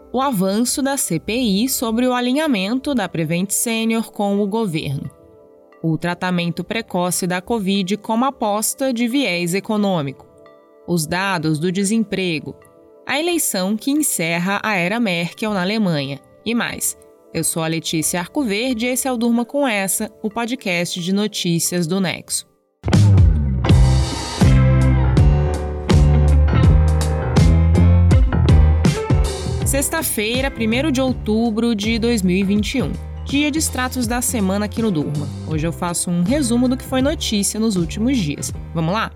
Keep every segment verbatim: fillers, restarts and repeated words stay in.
o avanço da C P I sobre o alinhamento da Prevent Senior com o governo, o tratamento precoce da Covid como aposta de viés econômico, os dados do desemprego, a eleição que encerra a era Merkel na Alemanha e mais. Eu sou a Letícia Arcoverde e esse é o Durma com Essa, o podcast de notícias do Nexo. Sexta-feira, primeiro de outubro de dois mil e vinte e um, dia de extratos da semana aqui no Durma. Hoje eu faço um resumo do que foi notícia nos últimos dias. Vamos lá?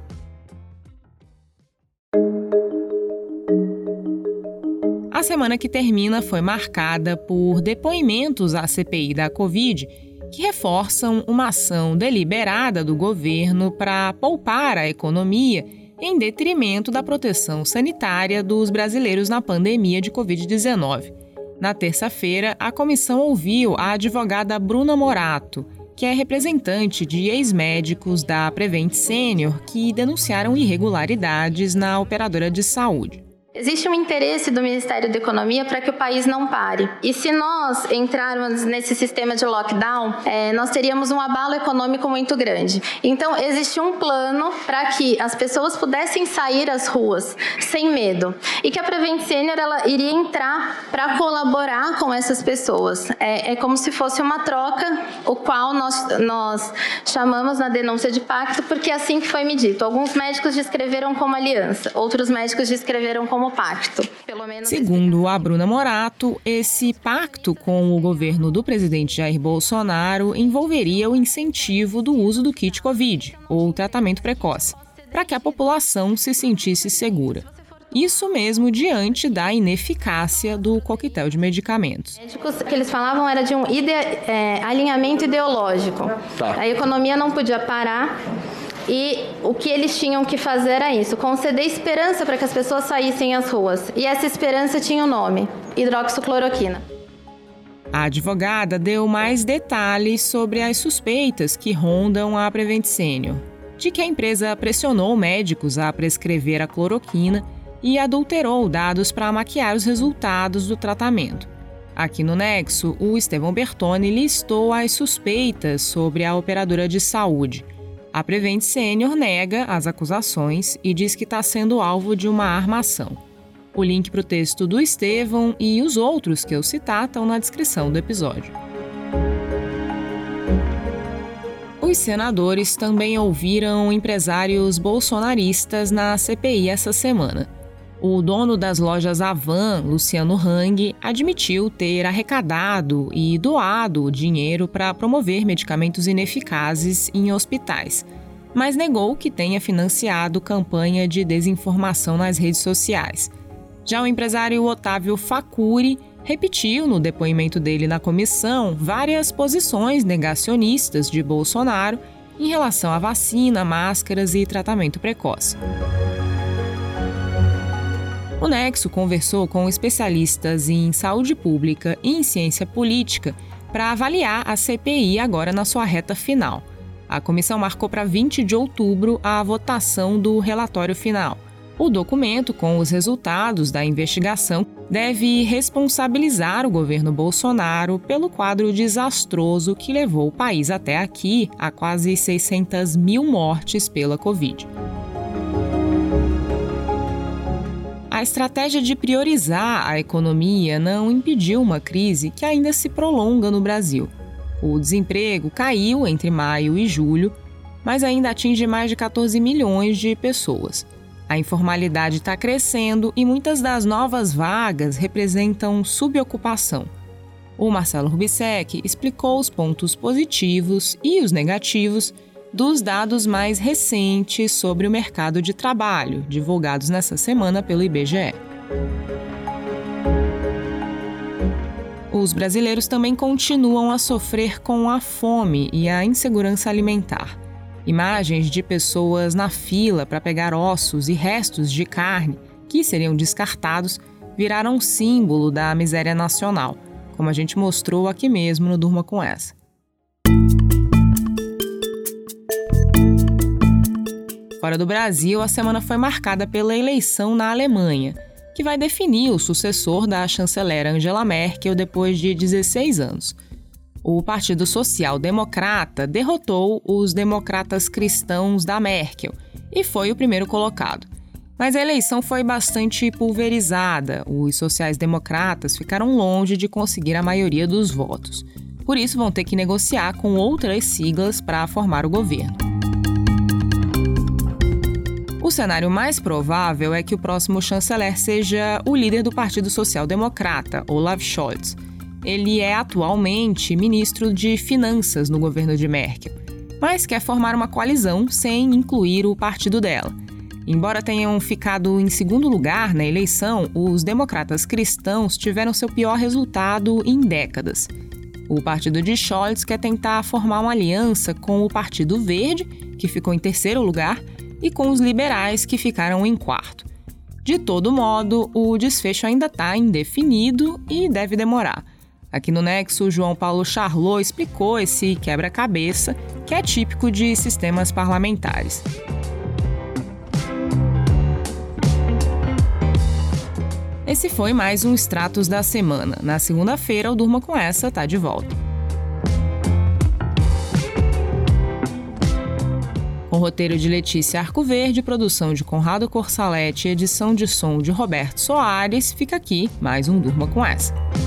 A semana que termina foi marcada por depoimentos à C P I da Covid que reforçam uma ação deliberada do governo para poupar a economia em detrimento da proteção sanitária dos brasileiros na pandemia de covid dezenove. Na terça-feira, a comissão ouviu a advogada Bruna Morato, que é representante de ex-médicos da Prevent Senior que denunciaram irregularidades na operadora de saúde. Existe um interesse do Ministério da Economia para que o país não pare. E se nós entrarmos nesse sistema de lockdown, é, nós teríamos um abalo econômico muito grande. Então, existe um plano para que as pessoas pudessem sair às ruas sem medo. E que a Prevent Senior ela iria entrar para colaborar com essas pessoas. É, é como se fosse uma troca, o qual nós, nós chamamos na denúncia de pacto, porque é assim que foi me dito. Alguns médicos descreveram como aliança, outros médicos descreveram como pacto. Pelo menos Segundo a Bruna Morato, esse pacto com o governo do presidente Jair Bolsonaro envolveria o incentivo do uso do kit Covid, ou tratamento precoce, para que a população se sentisse segura. Isso mesmo diante da ineficácia do coquetel de medicamentos. O que eles falavam era de um ide- é, alinhamento ideológico. Tá. A economia não podia parar. E o que eles tinham que fazer era isso, conceder esperança para que as pessoas saíssem às ruas. E essa esperança tinha o um nome, hidroxicloroquina. A advogada deu mais detalhes sobre as suspeitas que rondam a Prevent Senior, de que a empresa pressionou médicos a prescrever a cloroquina e adulterou dados para maquiar os resultados do tratamento. Aqui no Nexo, o Estevão Bertoni listou as suspeitas sobre a operadora de saúde. A Prevent Senior nega as acusações e diz que está sendo alvo de uma armação. O link para o texto do Estevão e os outros que eu citar estão na descrição do episódio. Os senadores também ouviram empresários bolsonaristas na C P I essa semana. O dono das lojas Havan, Luciano Hang, admitiu ter arrecadado e doado dinheiro para promover medicamentos ineficazes em hospitais, mas negou que tenha financiado campanha de desinformação nas redes sociais. Já o empresário Otávio Facuri repetiu no depoimento dele na comissão várias posições negacionistas de Bolsonaro em relação à vacina, máscaras e tratamento precoce. O Nexo conversou com especialistas em saúde pública e em ciência política para avaliar a C P I agora na sua reta final. A comissão marcou para vinte de outubro a votação do relatório final. O documento, com os resultados da investigação, deve responsabilizar o governo Bolsonaro pelo quadro desastroso que levou o país até aqui, a quase seiscentas mil mortes pela Covid. A estratégia de priorizar a economia não impediu uma crise que ainda se prolonga no Brasil. O desemprego caiu entre maio e julho, mas ainda atinge mais de catorze milhões de pessoas. A informalidade está crescendo e muitas das novas vagas representam subocupação. O Marcelo Rubissec explicou os pontos positivos e os negativos dos dados mais recentes sobre o mercado de trabalho, divulgados nessa semana pelo I B G E. Os brasileiros também continuam a sofrer com a fome e a insegurança alimentar. Imagens de pessoas na fila para pegar ossos e restos de carne que seriam descartados viraram um símbolo da miséria nacional, como a gente mostrou aqui mesmo no Durma com Essa. Fora do Brasil, a semana foi marcada pela eleição na Alemanha. que vai definir o sucessor da chanceler Angela Merkel depois de dezesseis anos. O Partido Social Democrata derrotou os democratas cristãos da Merkel e foi o primeiro colocado. Mas a eleição foi bastante pulverizada. Os sociais-democratas ficaram longe de conseguir a maioria dos votos. Por isso, vão ter que negociar com outras siglas para formar o governo. O cenário mais provável é que o próximo chanceler seja o líder do Partido Social Democrata, Olaf Scholz. Ele é atualmente ministro de Finanças no governo de Merkel, mas quer formar uma coalizão sem incluir o partido dela. Embora tenham ficado em segundo lugar na eleição, os democratas cristãos tiveram seu pior resultado em décadas. O partido de Scholz quer tentar formar uma aliança com o Partido Verde, que ficou em terceiro lugar, e com os liberais, que ficaram em quarto. De todo modo, o desfecho ainda está indefinido e deve demorar. Aqui no Nexo, João Paulo Charlot explicou esse quebra-cabeça, que é típico de sistemas parlamentares. Esse foi mais um Extratos da Semana. Na segunda-feira, o Durma Com Essa tá de volta. Com roteiro de Letícia Arcoverde, produção de Conrado Corsalete e edição de som de Roberto Soares, fica aqui mais um Durma Com Essa.